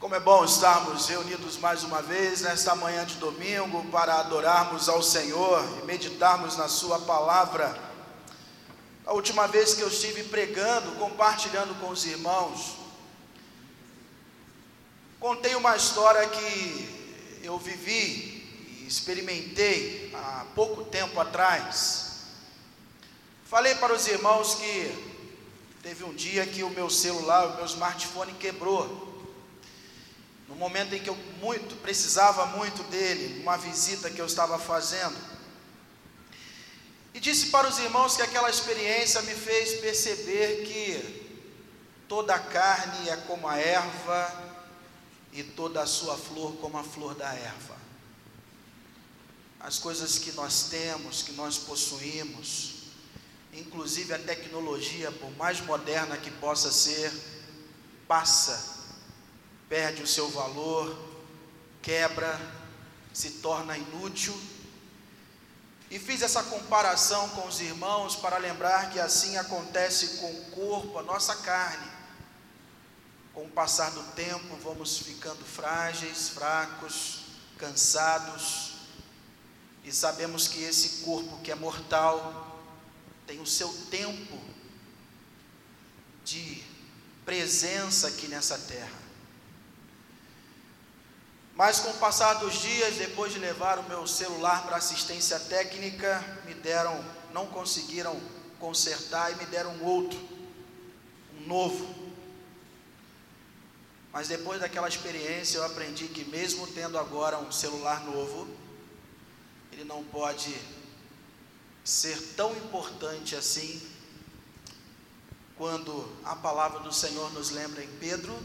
Como é bom estarmos reunidos mais uma vez nesta manhã de domingo para adorarmos ao Senhor e meditarmos na sua palavra. A última vez que eu estive pregando, compartilhando com os irmãos, contei uma história que eu vivi e experimentei há pouco tempo atrás. Falei para os irmãos que teve um dia que o meu celular, o meu smartphone quebrou. No momento em que eu precisava muito dele, numa visita que eu estava fazendo. E disse para os irmãos que aquela experiência me fez perceber que toda a carne é como a erva e toda a sua flor como a flor da erva. As coisas que nós temos, que nós possuímos, inclusive a tecnologia, por mais moderna que possa ser, perde o seu valor, quebra, se torna inútil. E fiz essa comparação com os irmãos para lembrar que assim acontece com o corpo, a nossa carne. Com o passar do tempo vamos ficando frágeis, fracos, cansados, e sabemos que esse corpo que é mortal tem o seu tempo de presença aqui nessa terra. Mas com o passar dos dias, depois de levar o meu celular para assistência técnica, não conseguiram consertar e me deram um novo. Mas depois daquela experiência eu aprendi que mesmo tendo agora um celular novo, ele não pode ser tão importante assim, quando a palavra do Senhor nos lembra em Pedro,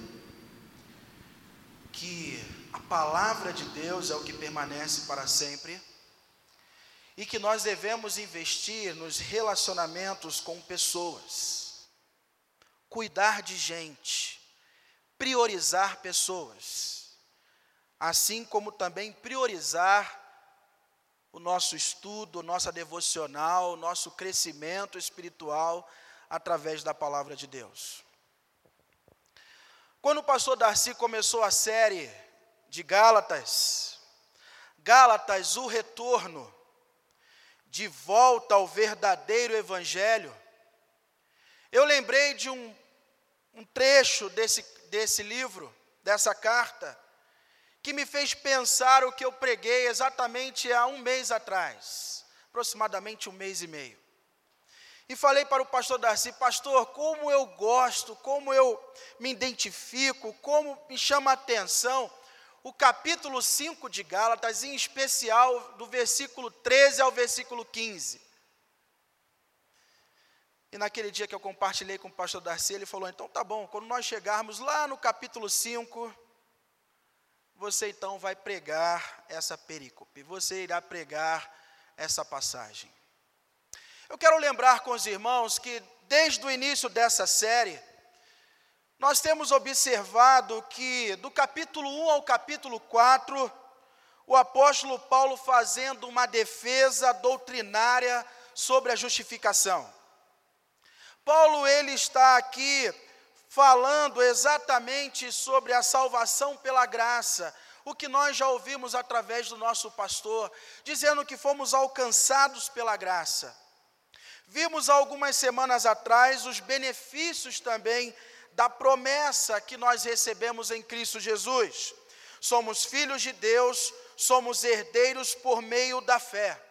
que a palavra de Deus é o que permanece para sempre, e que nós devemos investir nos relacionamentos com pessoas, cuidar de gente, priorizar pessoas, assim como também priorizar o nosso estudo, nossa devocional, nosso crescimento espiritual através da palavra de Deus. Quando o pastor Darcy começou a série de Gálatas, o retorno, de volta ao verdadeiro evangelho, eu lembrei de um trecho desse livro, dessa carta, que me fez pensar o que eu preguei exatamente há um mês atrás, aproximadamente um mês e meio. E falei para o pastor Darcy: pastor, como eu gosto, como eu me identifico, como me chama a atenção o capítulo 5 de Gálatas, em especial do versículo 13 ao versículo 15. E naquele dia que eu compartilhei com o pastor Darcy, ele falou: então tá bom, quando nós chegarmos lá no capítulo 5, você então vai pregar essa perícope, você irá pregar essa passagem. Eu quero lembrar com os irmãos que desde o início dessa série, nós temos observado que do capítulo 1 ao capítulo 4, o apóstolo Paulo fazendo uma defesa doutrinária sobre a justificação. Paulo, ele está aqui falando exatamente sobre a salvação pela graça, o que nós já ouvimos através do nosso pastor, dizendo que fomos alcançados pela graça. Vimos há algumas semanas atrás os benefícios também da promessa que nós recebemos em Cristo Jesus. Somos filhos de Deus, somos herdeiros por meio da fé.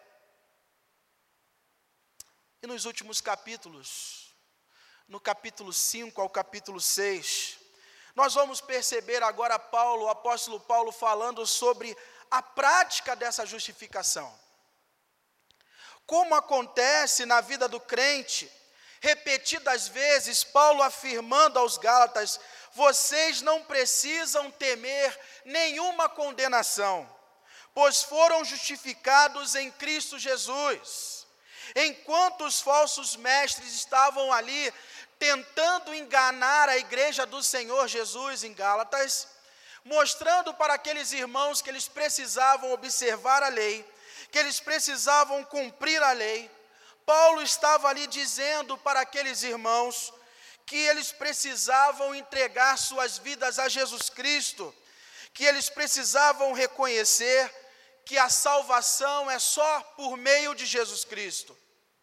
E nos últimos capítulos, no capítulo 5 ao capítulo 6, nós vamos perceber agora o apóstolo Paulo falando sobre a prática dessa justificação. Como acontece na vida do crente, repetidas vezes, Paulo afirmando aos Gálatas: vocês não precisam temer nenhuma condenação, pois foram justificados em Cristo Jesus. Enquanto os falsos mestres estavam ali tentando enganar a igreja do Senhor Jesus em Gálatas, mostrando para aqueles irmãos que eles precisavam observar a lei, que eles precisavam cumprir a lei, Paulo estava ali dizendo para aqueles irmãos que eles precisavam entregar suas vidas a Jesus Cristo, que eles precisavam reconhecer que a salvação é só por meio de Jesus Cristo.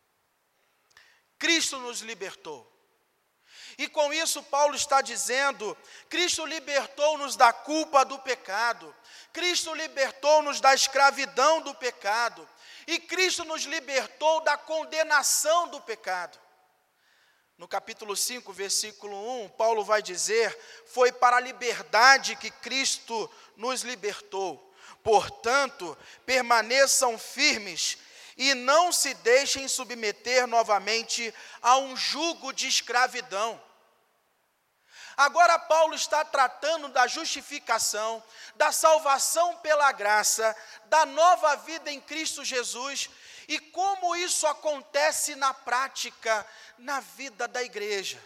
Cristo nos libertou. E com isso Paulo está dizendo, Cristo libertou-nos da culpa do pecado, Cristo libertou-nos da escravidão do pecado, e Cristo nos libertou da condenação do pecado. No capítulo 5, versículo 1, Paulo vai dizer, foi para a liberdade que Cristo nos libertou. Portanto, permaneçam firmes e não se deixem submeter novamente a um jugo de escravidão. Agora Paulo está tratando da justificação, da salvação pela graça, da nova vida em Cristo Jesus e como isso acontece na prática, na vida da igreja.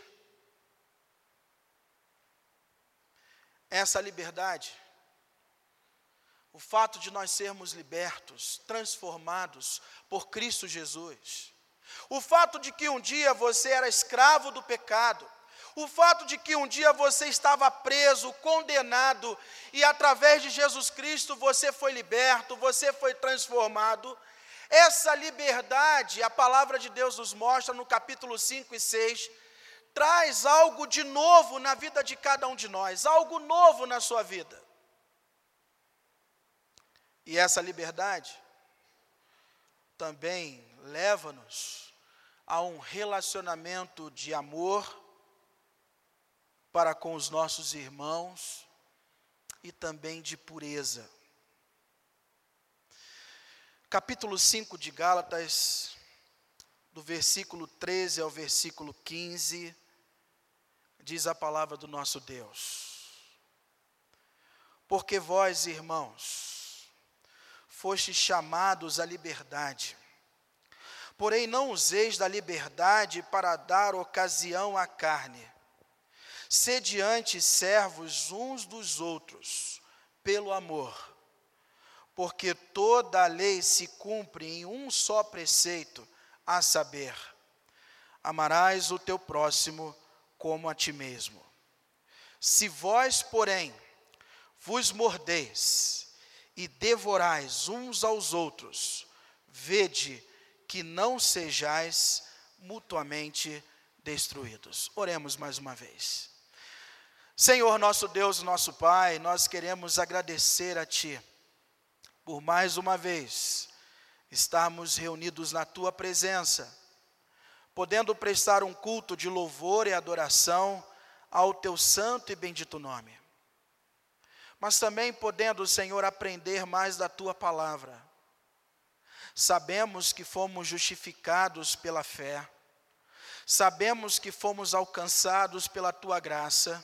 Essa liberdade, o fato de nós sermos libertos, transformados por Cristo Jesus, o fato de que um dia você era escravo do pecado, o fato de que um dia você estava preso, condenado, e através de Jesus Cristo você foi liberto, você foi transformado. Essa liberdade, a palavra de Deus nos mostra no capítulo 5 e 6, traz algo de novo na vida de cada um de nós, algo novo na sua vida. E essa liberdade também leva-nos a um relacionamento de amor para com os nossos irmãos e também de pureza. Capítulo 5 de Gálatas, do versículo 13 ao versículo 15, diz a palavra do nosso Deus. Porque vós, irmãos, fostes chamados à liberdade, porém não useis da liberdade para dar ocasião à carne. Sede antes servos uns dos outros, pelo amor, porque toda a lei se cumpre em um só preceito, a saber, amarás o teu próximo como a ti mesmo. Se vós, porém, vos mordeis e devorais uns aos outros, vede que não sejais mutuamente destruídos. Oremos mais uma vez. Senhor, nosso Deus, nosso Pai, nós queremos agradecer a Ti, por mais uma vez, estarmos reunidos na Tua presença, podendo prestar um culto de louvor e adoração ao Teu santo e bendito nome. Mas também podendo, Senhor, aprender mais da Tua palavra. Sabemos que fomos justificados pela fé, sabemos que fomos alcançados pela Tua graça.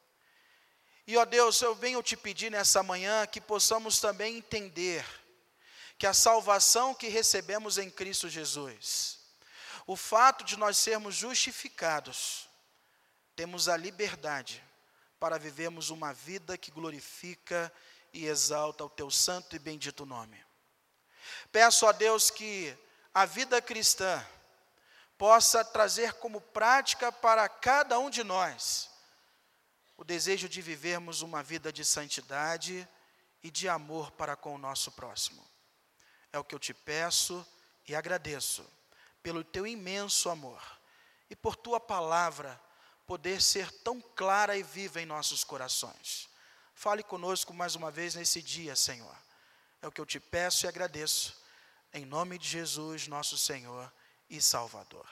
E, ó Deus, eu venho te pedir nessa manhã que possamos também entender que a salvação que recebemos em Cristo Jesus, o fato de nós sermos justificados, temos a liberdade para vivermos uma vida que glorifica e exalta o Teu santo e bendito nome. Peço a Deus que a vida cristã possa trazer como prática para cada um de nós o desejo de vivermos uma vida de santidade e de amor para com o nosso próximo. É o que eu te peço e agradeço pelo teu imenso amor e por tua palavra poder ser tão clara e viva em nossos corações. Fale conosco mais uma vez nesse dia, Senhor. É o que eu te peço e agradeço, em nome de Jesus, nosso Senhor e Salvador.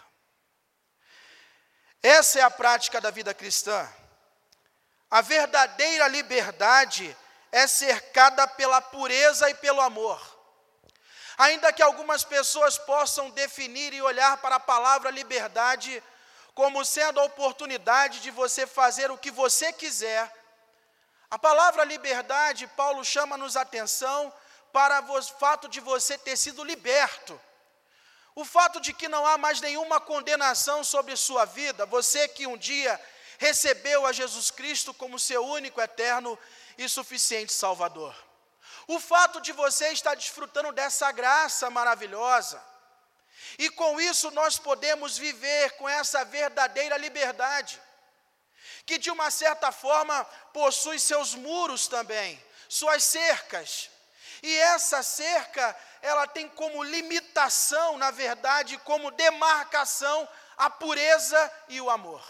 Essa é a prática da vida cristã. A verdadeira liberdade é cercada pela pureza e pelo amor. Ainda que algumas pessoas possam definir e olhar para a palavra liberdade como sendo a oportunidade de você fazer o que você quiser, a palavra liberdade, Paulo chama-nos a atenção para o fato de você ter sido liberto. O fato de que não há mais nenhuma condenação sobre sua vida, você que um dia recebeu a Jesus Cristo como seu único, eterno e suficiente Salvador. O fato de você estar desfrutando dessa graça maravilhosa. E com isso nós podemos viver com essa verdadeira liberdade, que de uma certa forma possui seus muros também, suas cercas. E essa cerca, ela tem como limitação, na verdade, como demarcação, a pureza e o amor.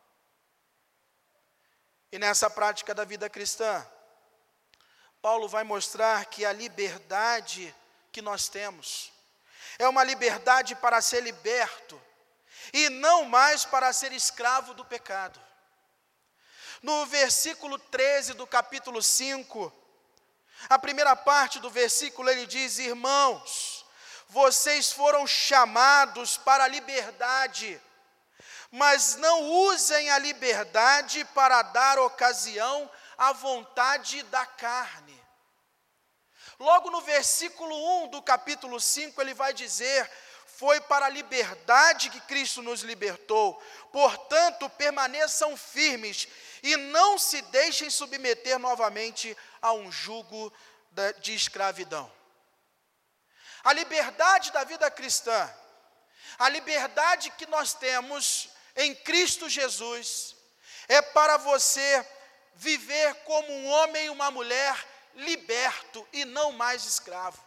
E nessa prática da vida cristã, Paulo vai mostrar que a liberdade que nós temos é uma liberdade para ser liberto e não mais para ser escravo do pecado. No versículo 13 do capítulo 5, a primeira parte do versículo, ele diz: irmãos, vocês foram chamados para a liberdade, mas não usem a liberdade para dar ocasião à vontade da carne. Logo no versículo 1 do capítulo 5, ele vai dizer: foi para a liberdade que Cristo nos libertou, portanto permaneçam firmes e não se deixem submeter novamente a um jugo de escravidão. A liberdade da vida cristã, a liberdade que nós temos em Cristo Jesus, é para você viver como um homem e uma mulher liberto e não mais escravo.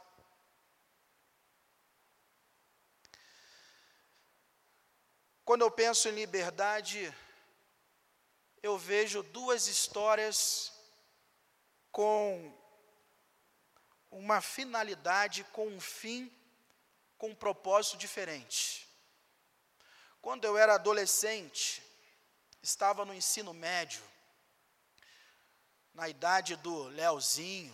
Quando eu penso em liberdade, eu vejo duas histórias com uma finalidade, com um fim, com um propósito diferente. Quando eu era adolescente, estava no ensino médio, na idade do Leozinho,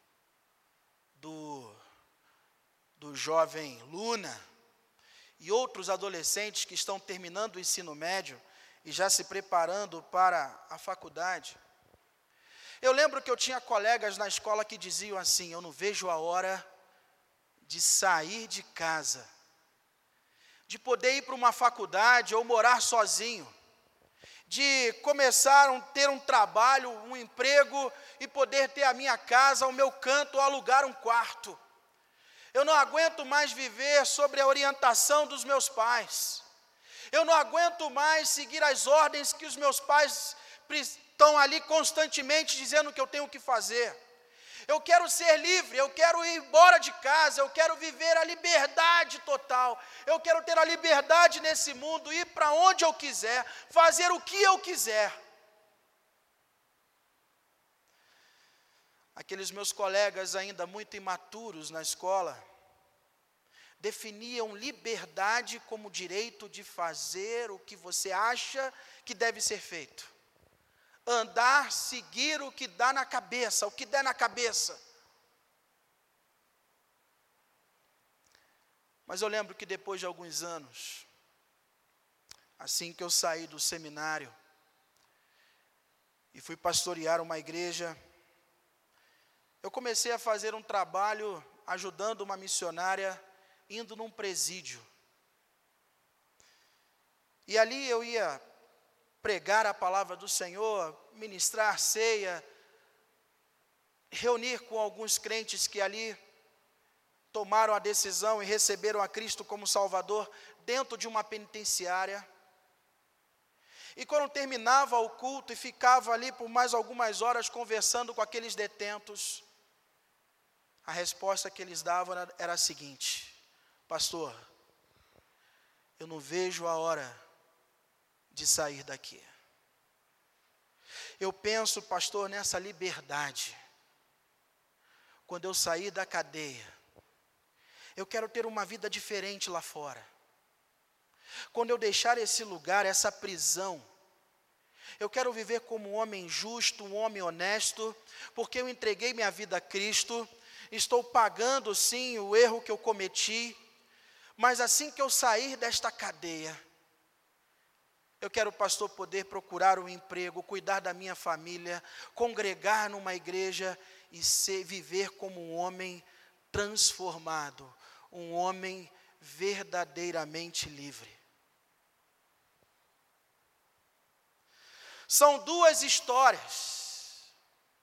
do jovem Luna, e outros adolescentes que estão terminando o ensino médio e já se preparando para a faculdade. Eu lembro que eu tinha colegas na escola que diziam assim: eu não vejo a hora de sair de casa, de poder ir para uma faculdade ou morar sozinho, de começar a ter um trabalho, um emprego e poder ter a minha casa, o meu canto, ou alugar um quarto. Eu não aguento mais viver sobre a orientação dos meus pais. Eu não aguento mais seguir as ordens que os meus pais estão ali constantemente dizendo que eu tenho que fazer. Eu quero ser livre, eu quero ir embora de casa, eu quero viver a liberdade total. Eu quero ter a liberdade nesse mundo, ir para onde eu quiser, fazer o que eu quiser. Aqueles meus colegas ainda muito imaturos na escola, definiam liberdade como direito de fazer o que você acha que deve ser feito. Andar, seguir o que dá na cabeça, o que der na cabeça. Mas eu lembro que depois de alguns anos, assim que eu saí do seminário e fui pastorear uma igreja, eu comecei a fazer um trabalho ajudando uma missionária, indo num presídio. E ali eu ia pregar a palavra do Senhor, ministrar ceia, reunir com alguns crentes que ali tomaram a decisão e receberam a Cristo como Salvador dentro de uma penitenciária. E quando terminava o culto e ficava ali por mais algumas horas conversando com aqueles detentos, a resposta que eles davam era a seguinte: pastor, eu não vejo a hora de sair daqui. Eu penso, pastor, nessa liberdade. Quando eu sair da cadeia, eu quero ter uma vida diferente lá fora. Quando eu deixar esse lugar, essa prisão, eu quero viver como um homem justo, um homem honesto, porque eu entreguei minha vida a Cristo, estou pagando sim o erro que eu cometi, mas assim que eu sair desta cadeia, eu quero, pastor, poder procurar um emprego, cuidar da minha família, congregar numa igreja e viver como um homem transformado, um homem verdadeiramente livre. São duas histórias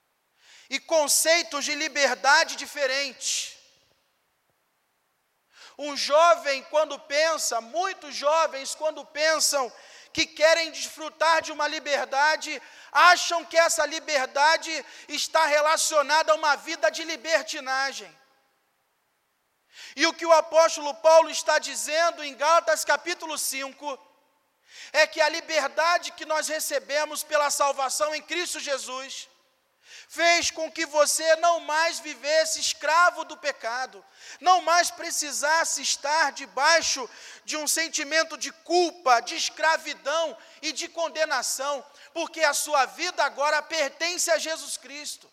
e conceitos de liberdade diferentes. Um jovem, quando pensa, muitos jovens, quando pensam que querem desfrutar de uma liberdade, acham que essa liberdade está relacionada a uma vida de libertinagem. E o que o apóstolo Paulo está dizendo em Gálatas capítulo 5, é que a liberdade que nós recebemos pela salvação em Cristo Jesus, fez com que você não mais vivesse escravo do pecado, não mais precisasse estar debaixo de um sentimento de culpa, de escravidão e de condenação, porque a sua vida agora pertence a Jesus Cristo.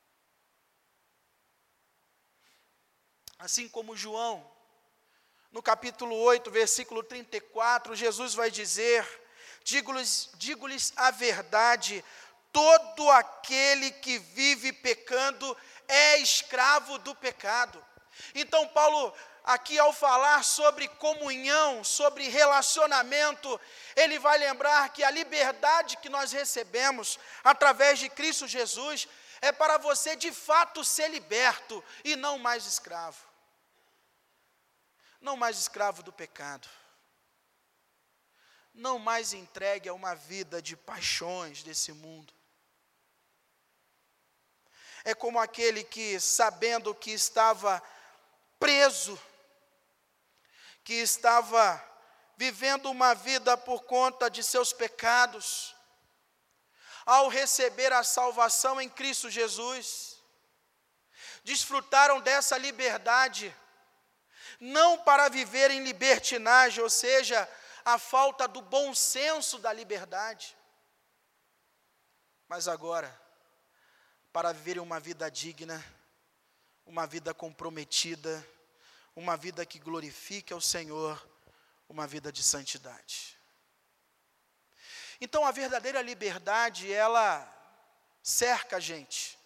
Assim como João, no capítulo 8, versículo 34, Jesus vai dizer: digo-lhes a verdade, todo aquele que vive pecando é escravo do pecado. Então Paulo, aqui ao falar sobre comunhão, sobre relacionamento, ele vai lembrar que a liberdade que nós recebemos através de Cristo Jesus é para você de fato ser liberto e não mais escravo. Não mais escravo do pecado. Não mais entregue a uma vida de paixões desse mundo. É como aquele que, sabendo que estava preso, que estava vivendo uma vida por conta de seus pecados, ao receber a salvação em Cristo Jesus, desfrutaram dessa liberdade, não para viver em libertinagem, ou seja, a falta do bom senso da liberdade, mas agora, para viverem uma vida digna, uma vida comprometida, uma vida que glorifique ao Senhor, uma vida de santidade. Então a verdadeira liberdade, ela cerca a gente,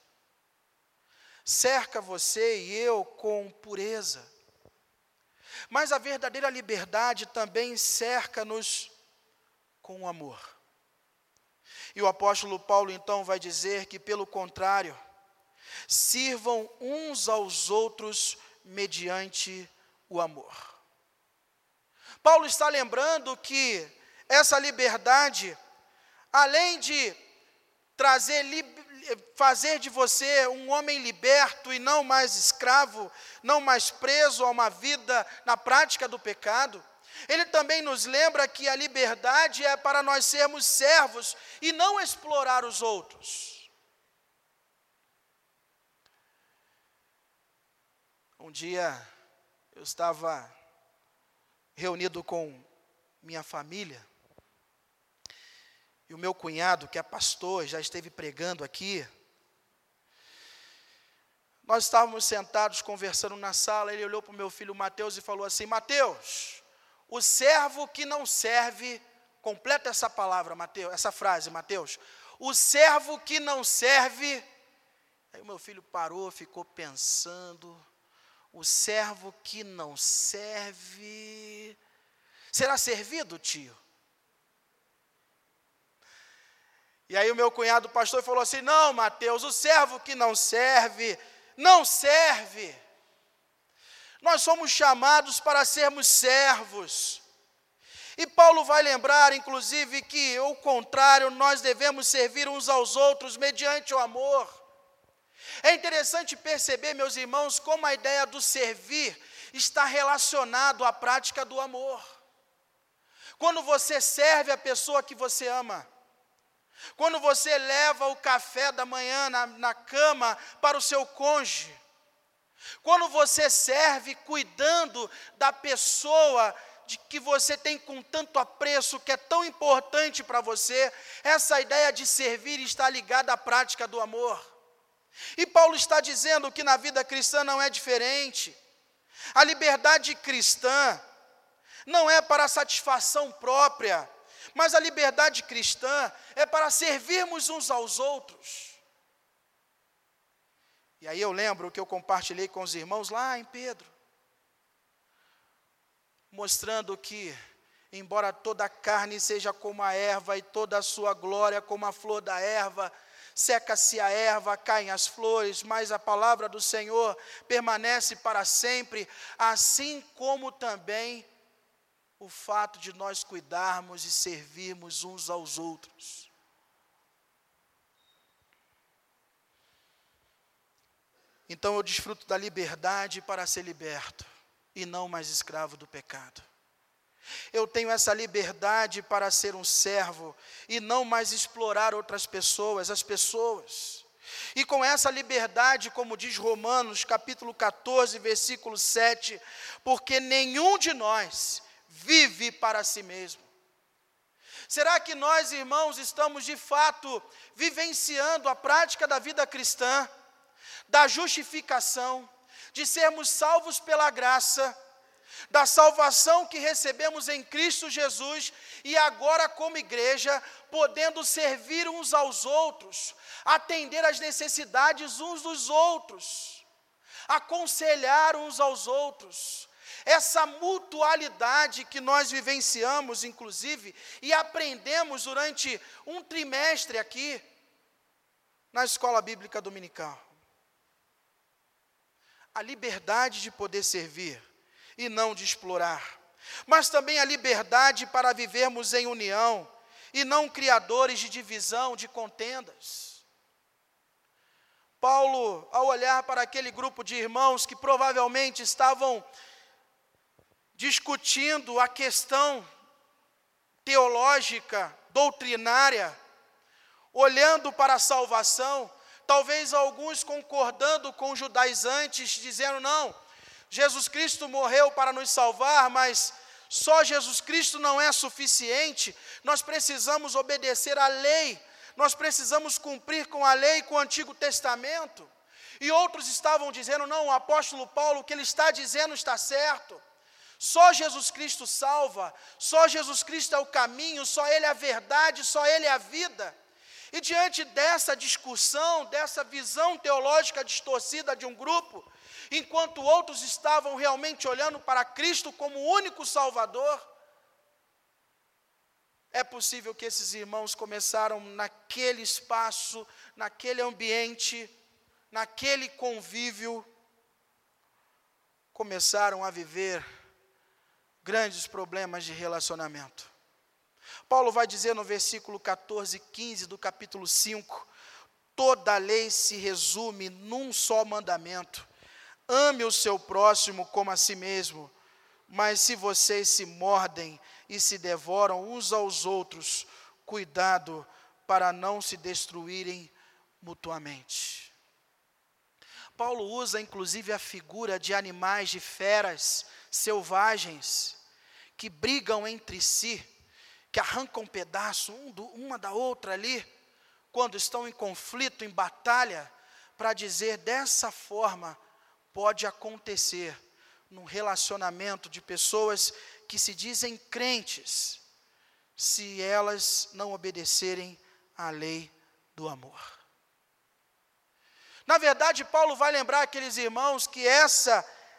cerca você e eu com pureza, mas a verdadeira liberdade também cerca-nos com amor. E o apóstolo Paulo então vai dizer que, pelo contrário, sirvam uns aos outros mediante o amor. Paulo está lembrando que essa liberdade, além de fazer de você um homem liberto e não mais escravo, não mais preso a uma vida na prática do pecado, ele também nos lembra que a liberdade é para nós sermos servos e não explorar os outros. Um dia eu estava reunido com minha família, e o meu cunhado, que é pastor, já esteve pregando aqui. Nós estávamos sentados conversando na sala, ele olhou para o meu filho Mateus e falou assim: Mateus, o servo que não serve, completa essa palavra, Mateus, essa frase, Mateus. O servo que não serve. Aí o meu filho parou, ficou pensando. O servo que não serve, será servido, tio? E aí o meu cunhado pastor falou assim: não, Mateus, o servo que não serve, não serve. Nós somos chamados para sermos servos. E Paulo vai lembrar, inclusive, que, ao contrário, nós devemos servir uns aos outros mediante o amor. É interessante perceber, meus irmãos, como a ideia do servir está relacionado à prática do amor. Quando você serve a pessoa que você ama, quando você leva o café da manhã na cama para o seu cônjuge, quando você serve cuidando da pessoa de que você tem com tanto apreço, que é tão importante para você, essa ideia de servir está ligada à prática do amor. E Paulo está dizendo que na vida cristã não é diferente. A liberdade cristã não é para satisfação própria, mas a liberdade cristã é para servirmos uns aos outros. E aí eu lembro que eu compartilhei com os irmãos lá em Pedro, mostrando que, embora toda a carne seja como a erva e toda a sua glória como a flor da erva, Seca-se a erva, caem as flores, mas a palavra do Senhor permanece para sempre, assim como também o fato de nós cuidarmos e servirmos uns aos outros. Então eu desfruto da liberdade para ser liberto e não mais escravo do pecado. Eu tenho essa liberdade para ser um servo e não mais explorar outras pessoas, as pessoas. E com essa liberdade, como diz Romanos, capítulo 14, versículo 7, porque nenhum de nós vive para si mesmo. Será que nós, irmãos, estamos de fato vivenciando a prática da vida cristã, da justificação, de sermos salvos pela graça, da salvação que recebemos em Cristo Jesus e agora como igreja, podendo servir uns aos outros, atender às necessidades uns dos outros, aconselhar uns aos outros, essa mutualidade que nós vivenciamos, inclusive, e aprendemos durante um trimestre aqui, na Escola Bíblica Dominical. A liberdade de poder servir e não de explorar, mas também a liberdade para vivermos em união e não criadores de divisão, de contendas. Paulo, ao olhar para aquele grupo de irmãos que provavelmente estavam discutindo a questão teológica, doutrinária, olhando para a salvação, talvez alguns concordando com os judaizantes, dizendo, não, Jesus Cristo morreu para nos salvar, mas só Jesus Cristo não é suficiente, nós precisamos obedecer à lei, nós precisamos cumprir com a lei, com o Antigo Testamento. E outros estavam dizendo, não, o apóstolo Paulo, o que ele está dizendo está certo, só Jesus Cristo salva, só Jesus Cristo é o caminho, só Ele é a verdade, só Ele é a vida. E diante dessa discussão, dessa visão teológica distorcida de um grupo, enquanto outros estavam realmente olhando para Cristo como o único Salvador, é possível que esses irmãos começaram naquele espaço, naquele ambiente, naquele convívio, começaram a viver grandes problemas de relacionamento. Paulo vai dizer no versículo 14 e 15 do capítulo 5, toda a lei se resume num só mandamento, ame o seu próximo como a si mesmo, mas se vocês se mordem e se devoram uns aos outros, cuidado para não se destruírem mutuamente. Paulo usa inclusive a figura de animais, de feras selvagens, que brigam entre si, que arrancam um pedaço uma da outra ali, quando estão em conflito, em batalha, para dizer dessa forma pode acontecer num relacionamento de pessoas que se dizem crentes, se elas não obedecerem à lei do amor. Na verdade, Paulo vai lembrar aqueles irmãos que esse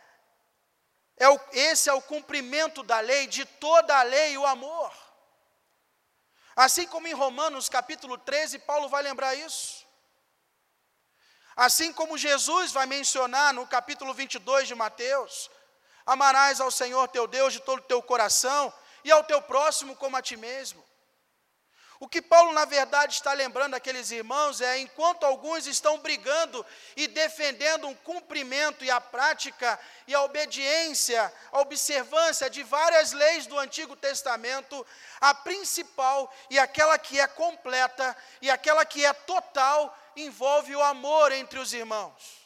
é o cumprimento da lei, de toda a lei, o amor. Assim como em Romanos capítulo 13, Paulo vai lembrar isso. Assim como Jesus vai mencionar no capítulo 22 de Mateus, amarás ao Senhor teu Deus de todo o teu coração e ao teu próximo como a ti mesmo. O que Paulo, na verdade, está lembrando aqueles irmãos é, enquanto alguns estão brigando e defendendo um cumprimento e a prática e a obediência, a observância de várias leis do Antigo Testamento, a principal e aquela que é completa e aquela que é total envolve o amor entre os irmãos.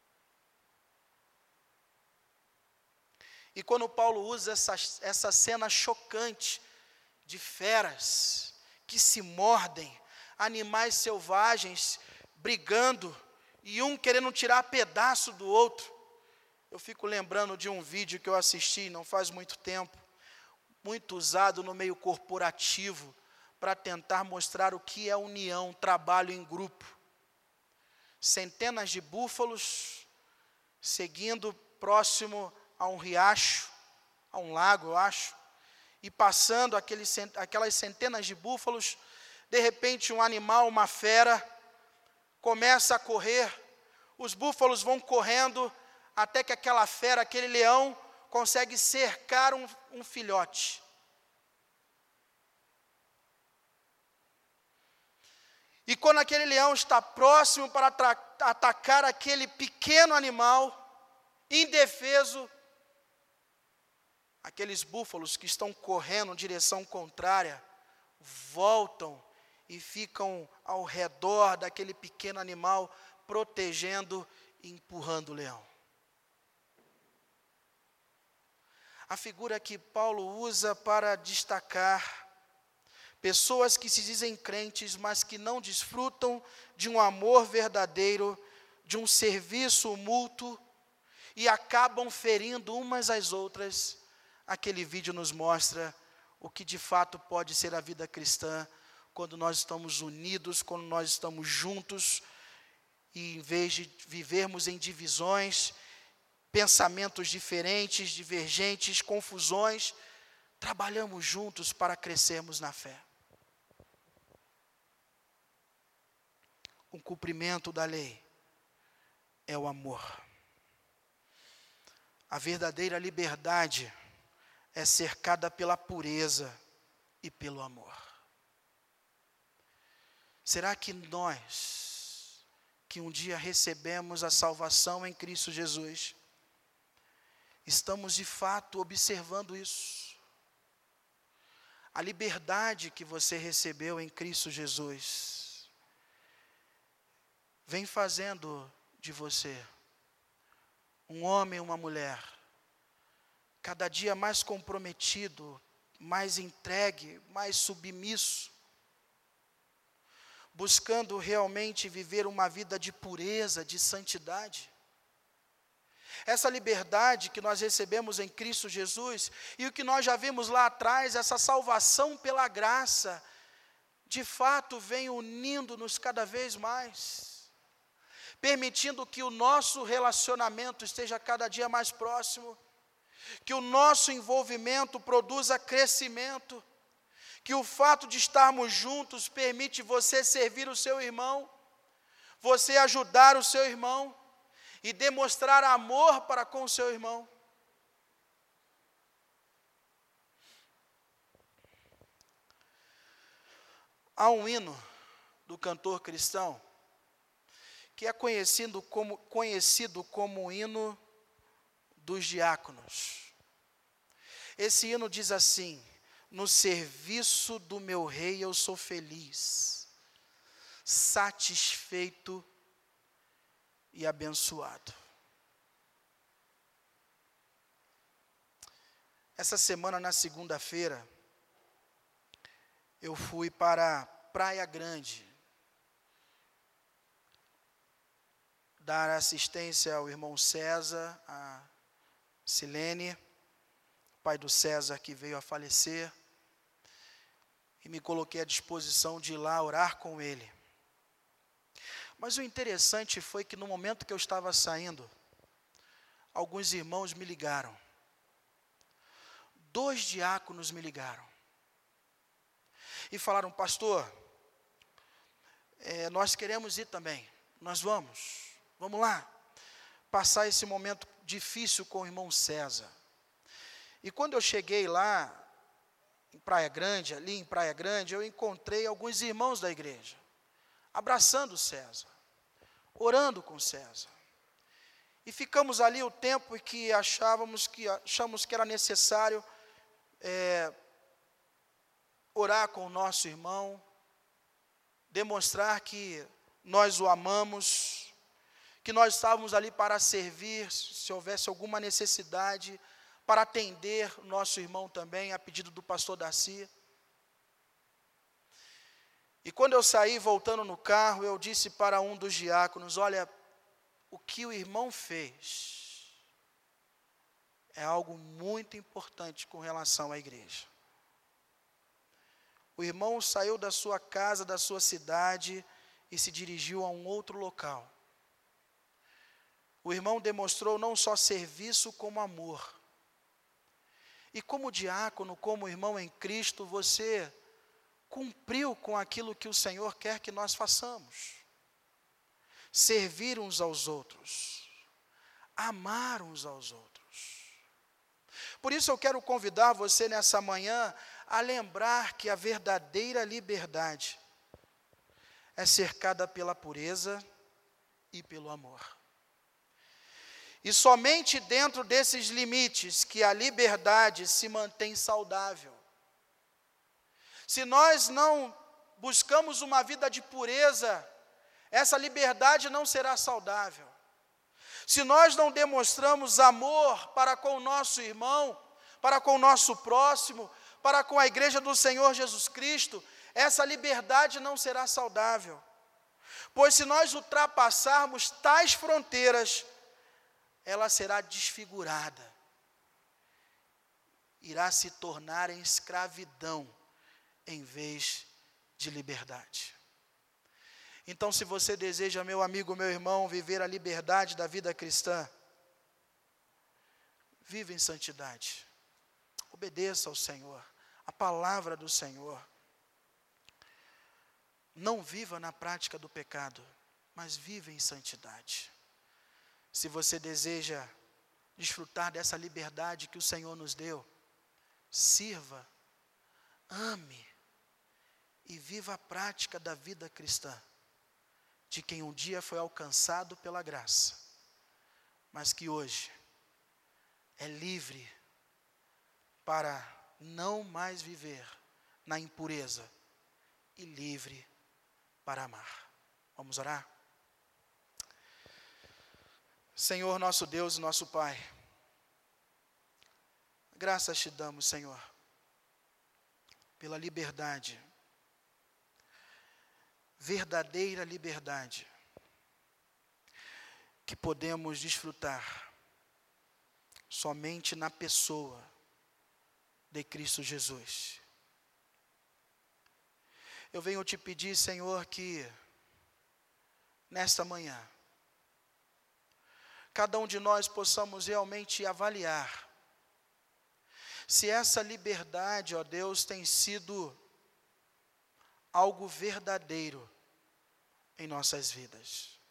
E quando Paulo usa essa cena chocante de feras que se mordem, animais selvagens brigando e um querendo tirar pedaço do outro, eu fico lembrando de um vídeo que eu assisti não faz muito tempo, muito usado no meio corporativo para tentar mostrar o que é união, trabalho em grupo. Centenas de búfalos seguindo próximo a um riacho, a um lago, eu acho, e passando aquelas centenas de búfalos, de repente um animal, uma fera, começa a correr, os búfalos vão correndo, até que aquela fera, aquele leão, consegue cercar um filhote. E quando aquele leão está próximo para atacar aquele pequeno animal, indefeso, aqueles búfalos que estão correndo em direção contrária, voltam e ficam ao redor daquele pequeno animal, protegendo e empurrando o leão. A figura que Paulo usa para destacar pessoas que se dizem crentes, mas que não desfrutam de um amor verdadeiro, de um serviço mútuo, e acabam ferindo umas às outras. Aquele vídeo nos mostra o que de fato pode ser a vida cristã, quando nós estamos unidos, quando nós estamos juntos, e em vez de vivermos em divisões, pensamentos diferentes, divergentes, confusões, trabalhamos juntos para crescermos na fé. O cumprimento da lei é o amor. A verdadeira liberdade é cercada pela pureza e pelo amor. Será que nós, que um dia recebemos a salvação em Cristo Jesus, estamos de fato observando isso? A liberdade que você recebeu em Cristo Jesus vem fazendo de você um homem e uma mulher cada dia mais comprometido, mais entregue, mais submisso, buscando realmente viver uma vida de pureza, de santidade. Essa liberdade que nós recebemos em Cristo Jesus, e o que nós já vimos lá atrás, essa salvação pela graça, de fato vem unindo-nos cada vez mais, permitindo que o nosso relacionamento esteja cada dia mais próximo, que o nosso envolvimento produza crescimento, que o fato de estarmos juntos permite você servir o seu irmão, você ajudar o seu irmão e demonstrar amor para com o seu irmão. Há um hino do cantor cristão que é conhecido como o hino dos diáconos. Esse hino diz assim: no serviço do meu rei eu sou feliz, satisfeito e abençoado. Essa semana, na segunda-feira, eu fui para Praia Grande, dar assistência ao irmão César, a Silene, pai do César que veio a falecer, e me coloquei à disposição de ir lá orar com ele. Mas o interessante foi que no momento que eu estava saindo, alguns irmãos me ligaram. 2 diáconos me ligaram. E falaram: pastor, nós queremos ir também. Nós vamos lá, passar esse momento difícil com o irmão César. E quando eu cheguei lá, em Praia Grande, eu encontrei alguns irmãos da igreja, abraçando César, orando com César. E ficamos ali o tempo que achamos que era necessário orar com o nosso irmão, demonstrar que nós o amamos, que nós estávamos ali para servir, se houvesse alguma necessidade, para atender o nosso irmão também, a pedido do pastor Darcy. E quando eu saí, voltando no carro, eu disse para um dos diáconos: olha, o que o irmão fez é algo muito importante com relação à igreja. O irmão saiu da sua casa, da sua cidade, e se dirigiu a um outro local. O irmão demonstrou não só serviço, como amor. E como diácono, como irmão em Cristo, você cumpriu com aquilo que o Senhor quer que nós façamos. servir uns aos outros, amar uns aos outros. Por isso eu quero convidar você nessa manhã a lembrar que a verdadeira liberdade é cercada pela pureza e pelo amor. E somente dentro desses limites que a liberdade se mantém saudável. Se nós não buscamos uma vida de pureza, essa liberdade não será saudável. Se nós não demonstramos amor para com o nosso irmão, para com o nosso próximo, para com a igreja do Senhor Jesus Cristo, essa liberdade não será saudável. Pois se nós ultrapassarmos tais fronteiras, ela será desfigurada. Irá se tornar em escravidão em vez de liberdade. Então, se você deseja, meu amigo, meu irmão, viver a liberdade da vida cristã, viva em santidade. Obedeça ao Senhor, a palavra do Senhor. Não viva na prática do pecado, mas viva em santidade. Se você deseja desfrutar dessa liberdade que o Senhor nos deu, sirva, ame e viva a prática da vida cristã, de quem um dia foi alcançado pela graça, mas que hoje é livre para não mais viver na impureza e livre para amar. Vamos orar? Senhor, nosso Deus e nosso Pai, graças te damos, Senhor, pela liberdade, verdadeira liberdade, que podemos desfrutar somente na pessoa de Cristo Jesus. Eu venho te pedir, Senhor, que nesta manhã, cada um de nós possamos realmente avaliar se essa liberdade, ó Deus, tem sido algo verdadeiro em nossas vidas.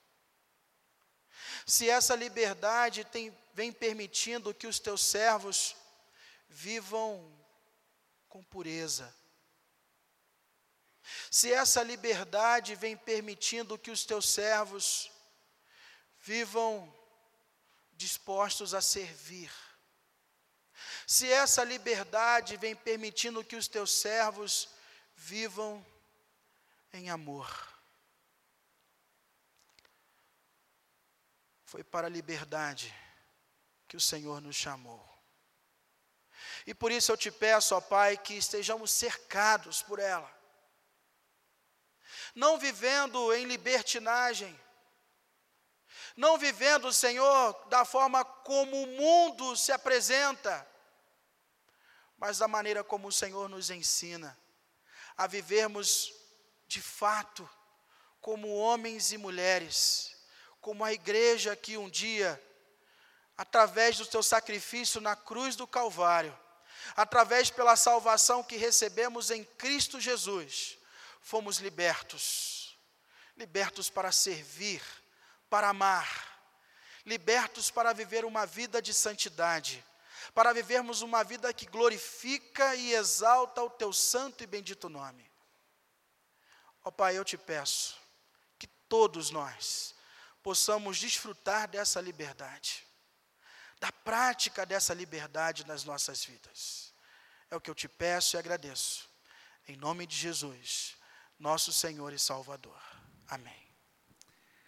Se essa liberdade vem permitindo que os teus servos vivam com pureza. Se essa liberdade vem permitindo que os teus servos vivam dispostos a servir. Se essa liberdade vem permitindo que os teus servos vivam em amor. Foi para a liberdade que o Senhor nos chamou. E por isso eu te peço, ó Pai, que estejamos cercados por ela. Não vivendo em libertinagem. Não vivendo, Senhor, da forma como o mundo se apresenta, mas da maneira como o Senhor nos ensina a vivermos de fato como homens e mulheres, como a igreja que um dia, através do teu sacrifício na cruz do Calvário, através pela salvação que recebemos em Cristo Jesus, fomos libertos para servir, para amar, libertos para viver uma vida de santidade, para vivermos uma vida que glorifica e exalta o teu santo e bendito nome. Ó Pai, eu te peço que todos nós possamos desfrutar dessa liberdade, da prática dessa liberdade nas nossas vidas. É o que eu te peço e agradeço, em nome de Jesus, nosso Senhor e Salvador. Amém.